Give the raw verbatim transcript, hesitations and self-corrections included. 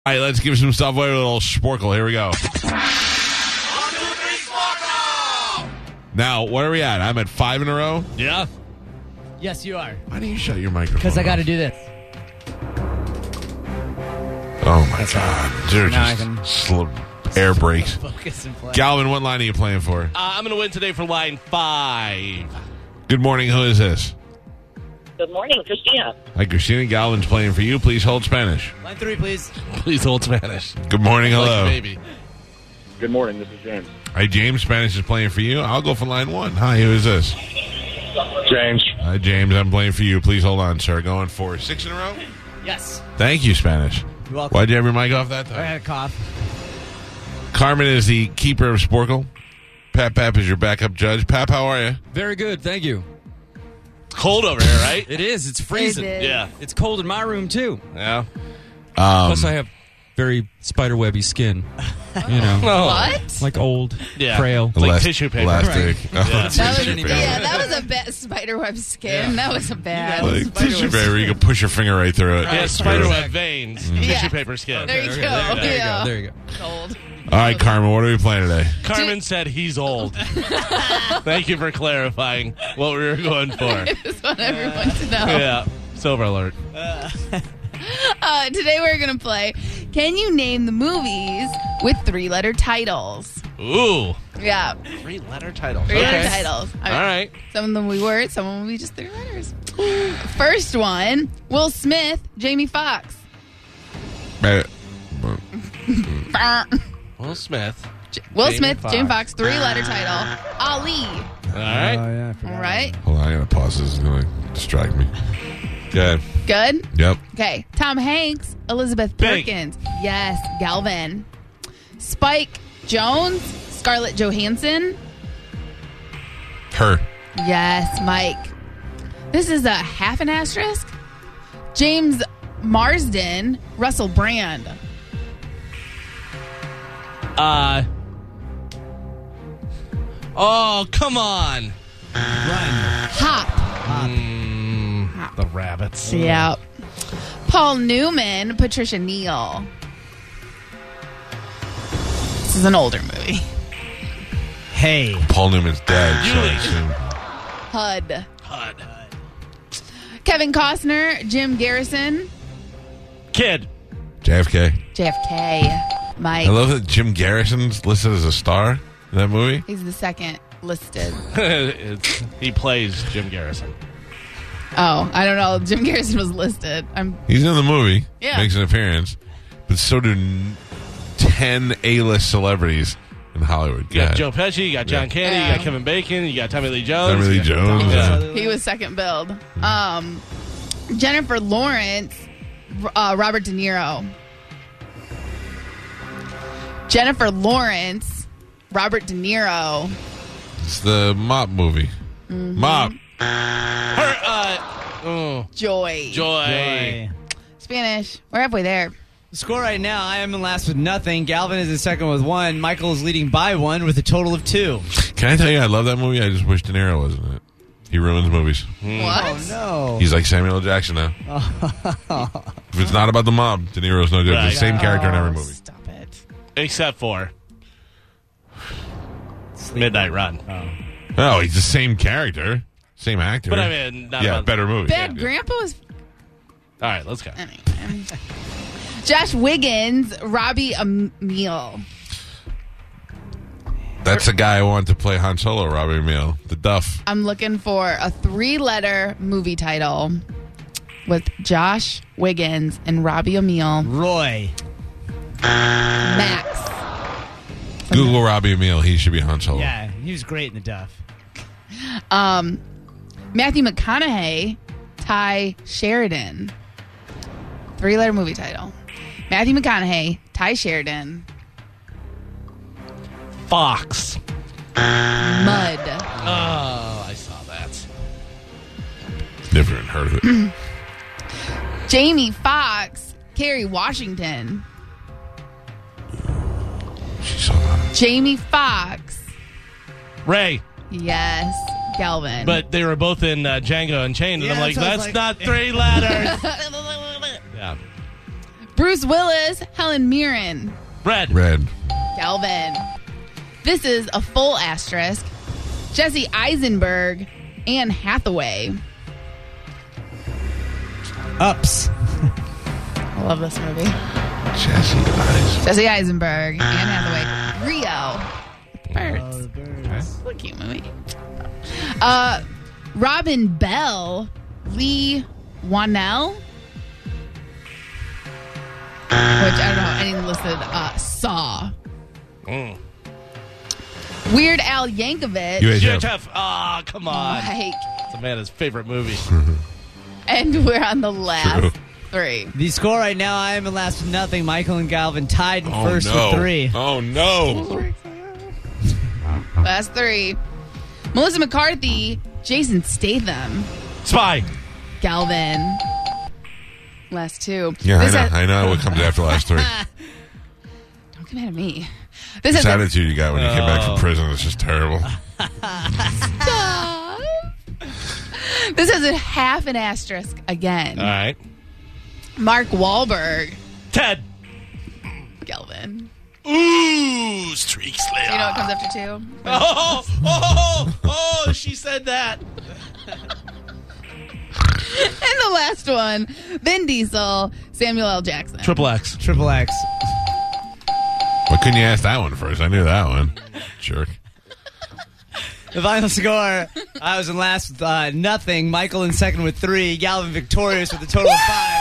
All right, let's give some stuff away with a little Sporkle. Here we go. Now, what are we at? I'm at five in a row? Yeah. Yes, you are. Why don't you shut your microphone Because I got to off? do this. Oh, my God. Dude, Now I just can- slow air brakes. Focus and play. Galvin, what line are you playing for? Uh, I'm going to win today for line five. Good morning. Who is this? Good morning, Christina. Hi, Christina. Galvin's playing for you. Please hold Spanish. Line three, please. Please hold Spanish. Good morning. Hello. Like a baby. Good morning. This is James. Hi, James. Spanish is playing for you. I'll go for line one. Hi, who is this? James. Hi, James. I'm playing for you. Please hold on, sir. Going for six in a row? Yes. Thank you, Spanish. You're welcome. Why'd you have your mic off that I time? had a cough. Carmen is the keeper of Sporkle. Pap Pap is your backup judge. Pap, how are you? Very good, thank you. Cold over here, right? It is. It's freezing. It is. Yeah. It's cold in my room too. Yeah. Um, Plus, I have very spiderwebby skin. You know, Oh. What? like old, Yeah. frail. Like elast- tissue paper. Elastic. Oh, Yeah. tissue That was, paper. yeah, that was a bad spiderweb skin. That was a bad. Like tissue paper. You can push your finger right through it. Yeah, spiderweb veins, Yeah. tissue paper skin. There you go. There, there, there yeah. you go. There you go. Cold. All right, Carmen, what are we playing today? Carmen said he's old. Thank you for clarifying what we were going for. I just want everyone to know. Yeah. Silver alert. Uh, today we're going to play Can You Name the Movies with Three-Letter Titles? Ooh. Yeah. Three letter titles. Three-letter Okay. titles. All right. Some of them will be words, some of them will be just three letters. First one, Will Smith, Jamie Foxx. Uh, Will Smith. Will Jamie Smith, Foxx. Jamie Foxx, three-letter title. Ali. All right. yeah, I All right. Hold on, I gotta pause. This is gonna distract me. Good. Good? Yep. Okay. Tom Hanks, Elizabeth Big. Perkins. Yes, Galvin. Spike Jones, Scarlett Johansson. Her. Yes, Mike. This is a half an asterisk. James Marsden, Russell Brand. Uh. Oh, come on. Hop. Mm, the rabbits. Yep. Paul Newman, Patricia Neal. This is an older movie. Hey. Paul Newman's dead. So I Julie. assume. Hud. HUD. Kevin Costner, Jim Garrison, Kid. J F K. J F K. Mike. I love that Jim Garrison's listed as a star in that movie. He's the second listed. It's, he plays Jim Garrison. Oh, I don't know. Jim Garrison was listed. I'm He's in the movie. Yeah. Makes an appearance. But so do n- ten A-list celebrities in Hollywood. You got God. Joe Pesci, you got John Yeah. Candy, you Yeah. got Kevin Bacon, you got Tommy Lee Jones. Tommy Lee you got- Jones. Yeah. He was second billed. Um, Jennifer Lawrence, uh, Robert De Niro. Jennifer Lawrence, Robert De Niro. It's the Mop movie. Mm-hmm. Mop. Her, uh, oh, Joy. Joy. Joy. Spanish. We're halfway there. The score right now, I am in last with nothing. Galvin is in second with one. Michael is leading by one with a total of two. Can I tell you I love that movie? I just wish De Niro wasn't in it. He ruins movies. What? Oh, no. He's like Samuel L. Jackson now. If it's not about the mob, De Niro's no good. Right. The same character in every movie. Stop it. Except for Midnight Run. Oh, he's the same character. Same actor. But I mean, not yeah, about- better movie. Bad Yeah. Grandpa was. All right, let's go. Anyway. Josh Wiggins, Robbie Amell. That's the guy I want to play Han Solo, Robbie Amell. The Duff. I'm looking for a three-letter movie title with Josh Wiggins and Robbie Amell. Roy. Max. Google Robbie Amell. He should be Han Solo. Yeah, he was great in the Duff. Um, Matthew McConaughey, Ty Sheridan. Three-letter movie title. Matthew McConaughey, Ty Sheridan, Fox. Mud. Oh, I saw that. Never even heard of it. Jamie Foxx, Kerry Washington. She saw that. Jamie Foxx. Ray. Yes, Galvin. But they were both in uh, Django Unchained, and Yeah, I'm like, so it's that's like- not three letters. Yeah. Bruce Willis, Helen Mirren. Red. Red. Galvin. This is a full asterisk. Jesse Eisenberg, Anne Hathaway. Ups. I love this movie. Jesse Eyes. Jesse Eisenberg, Anne Hathaway, Rio. Birds. Oh, the birds. What a cute movie. Uh, Robin Bell, Lee Wanell, which I don't know how anything listed. Uh, Saw. Mm. Weird Al Yankovic. U H U F. H F. Ah, come on. Mike. It's Amanda's favorite movie. And we're on the last True. three. The score right now, I am in last with nothing. Michael and Galvin tied in Oh, first no. with three. Oh, no. Last three. Melissa McCarthy, Jason Statham, Spy. Galvin. Last two. Yeah, I This know. has- I know what comes after last three. Don't get mad at me. This This has a- attitude you got when you came back from Oh. prison is just terrible. Stop. This has a half an asterisk again. All right. Mark Wahlberg, Ted. Galvin. Ooh, Streak Slayer. Do you know what comes after two? Oh, oh, oh, she said that. And the last one, Vin Diesel, Samuel L. Jackson. Triple X. Triple X. Why couldn't you ask that one first? I knew that one. Jerk. The final score, I was in last with uh, nothing. Michael in second with three. Galvin victorious with a total of five.